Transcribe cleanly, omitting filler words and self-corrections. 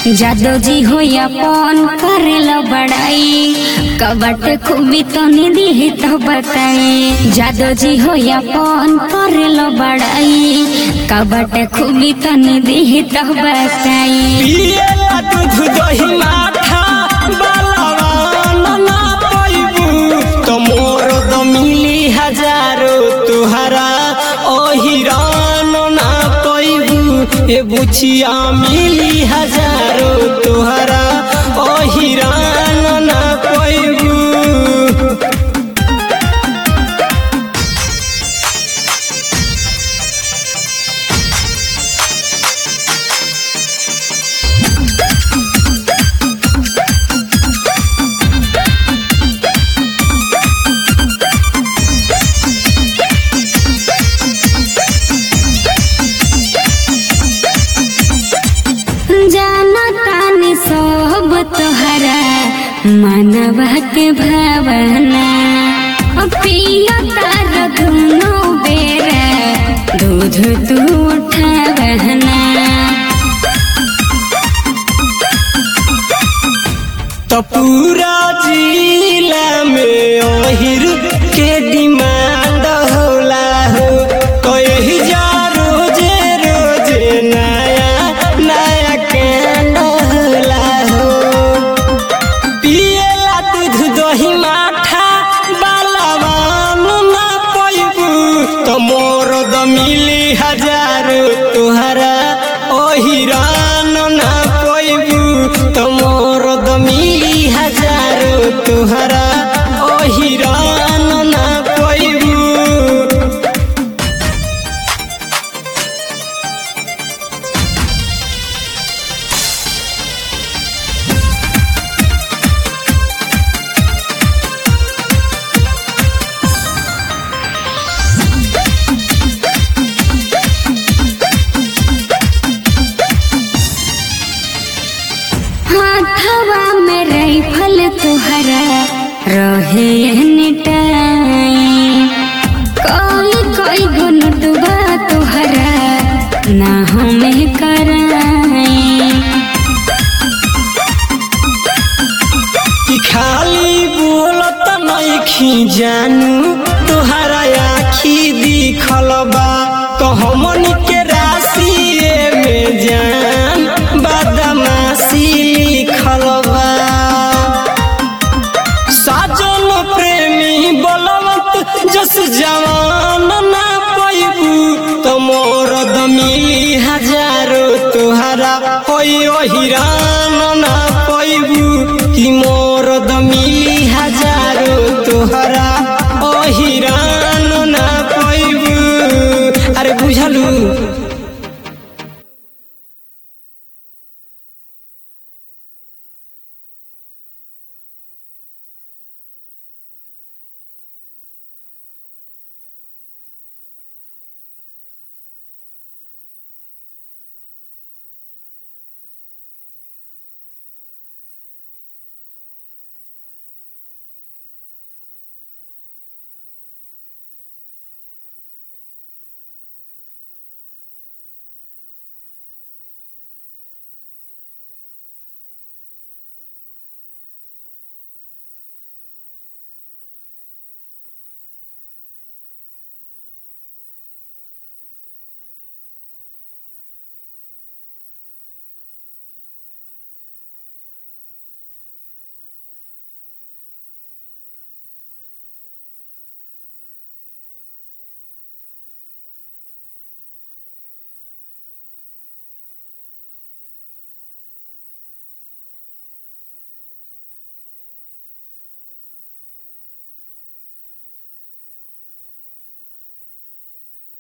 जादो जी हो अपन करेला बड़ाई कबट खूबी तो निधि तो बताई। जादो जी हो अपन करेला बड़ाई कबट खूबी तो निधि तो बताई। दूध दही माठा बलवान ना पैबू तो मोर द मिली हजारो तुहरा ओहिरान ना पैबू ए बुचिया मिली हजारो तुहरा ओहिरान ना पैबू। सब तोहरा मानवा के भावना पिया तार दुनो बेरा दूध तू उठावना। तो पूरा जिला में ओहिर के डिमांड होला हो तो यही जा रोजे रोजे नया नया कांड होला हो। पियला दूध दही माठा बलवान ना पैबू तो मोर द मिली हजारो तुहरा ओहिरान ना पैबू तो मोर द मिली हजारो तुहरा ओहिरान ना पैबू। हाथवा में राइफल तुहरा रहे निटाई कोई कोई गुनटुबा तुहरा ना हमें कराई। कि खाली बोलत नइखी जानू तुहरा आखी दिखल बा तो हमन के राशि में जान बदमाशी लिखल बा। साजन प्रेमी बलवंत जस जवान ना पैबू तो मोर द मिली हजारो तुहरा ओहिरान ना पैबू कि मोर द मिली हजारो तुहरा ओहिरान ना पैबू। अरे बुझलू।